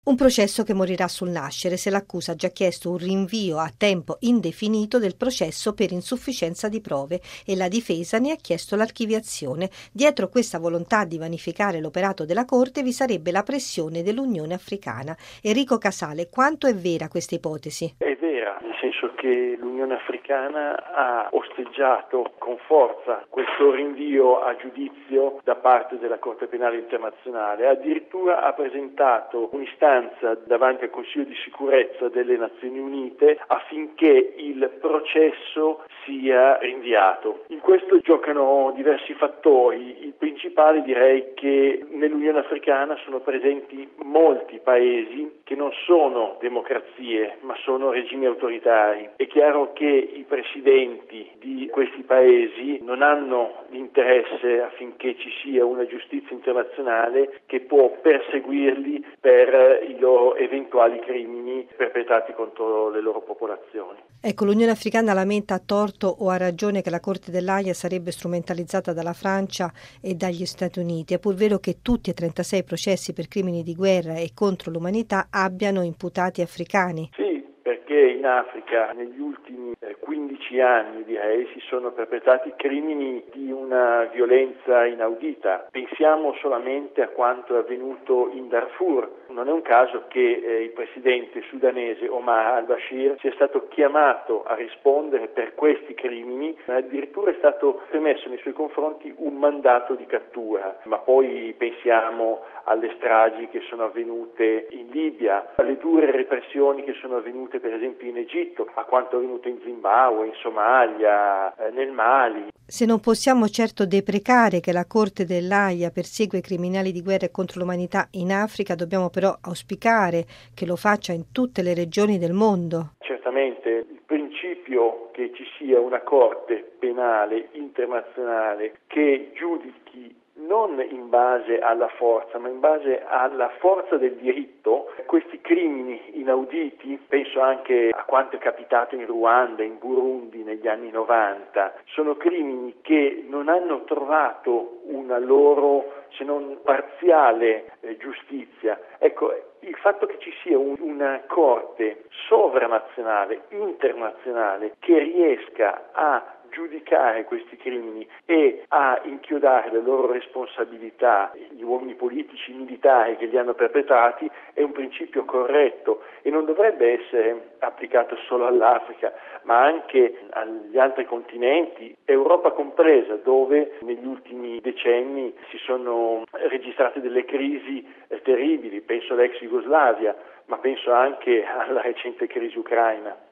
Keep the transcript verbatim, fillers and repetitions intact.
Un processo che morirà sul nascere se l'accusa ha già chiesto un rinvio a tempo indefinito del processo per insufficienza di prove e la difesa ne ha chiesto l'archiviazione. Dietro questa volontà di vanificare l'operato della Corte vi sarebbe la pressione dell'Unione Africana. Enrico Casale, quanto è vera questa ipotesi? È vera, nel senso che l'Unione Africana ha osteggiato con forza questo rinvio a giudizio da parte della Corte Penale Internazionale. Addirittura ha presentato un'istanza davanti al Consiglio di Sicurezza delle Nazioni Unite affinché il processo sia rinviato. In questo giocano diversi fattori. Il principale, direi che nell'Unione Africana sono presenti molti paesi che non sono democrazie ma sono regimi autoritari. È chiaro che i presidenti di questi paesi non hanno l'interesse affinché ci sia una giustizia internazionale che può perseguirli per i loro eventuali crimini perpetrati contro le loro popolazioni. Ecco, l'Unione Africana lamenta a torto o a ragione che la Corte dell'Aia sarebbe strumentalizzata dalla Francia e dagli Stati Uniti. È pur vero che tutti e trentasei processi per crimini di guerra e contro l'umanità abbiano imputati africani. Sì, perché in Africa negli ultimi quindici anni, direi, si sono perpetrati crimini di una violenza inaudita. Pensiamo solamente a quanto è avvenuto in Darfur. Non è un caso che eh, il presidente sudanese Omar al-Bashir sia stato chiamato a rispondere per questi crimini, addirittura è stato emesso nei suoi confronti un mandato di cattura. Ma poi pensiamo alle stragi che sono avvenute in Libia, alle dure repressioni che sono avvenute per esempio in Egitto, a quanto è avvenuto in Zimbabwe, in Somalia, eh, nel Mali. Se non possiamo certo deprecare che la Corte dell'Aia persegue criminali di guerra e contro l'umanità in Africa, dobbiamo però auspicare che lo faccia in tutte le regioni del mondo. Certamente il principio che ci sia una Corte penale internazionale che giudichi non in base alla forza, ma in base alla forza del diritto, questi crimini inauditi, penso anche a quanto è capitato in Ruanda, in Burundi negli anni novanta, sono crimini che non hanno trovato una loro, se non parziale, eh, giustizia. Ecco, il fatto che ci sia un, una corte sovranazionale, internazionale, che riesca a giudicare questi crimini e a inchiodare le loro responsabilità, gli uomini politici, militari che li hanno perpetrati, è un principio corretto e non dovrebbe essere applicato solo all'Africa, ma anche agli altri continenti, Europa compresa, dove negli ultimi decenni si sono registrate delle crisi eh, terribili, penso all'ex Jugoslavia, ma penso anche alla recente crisi ucraina.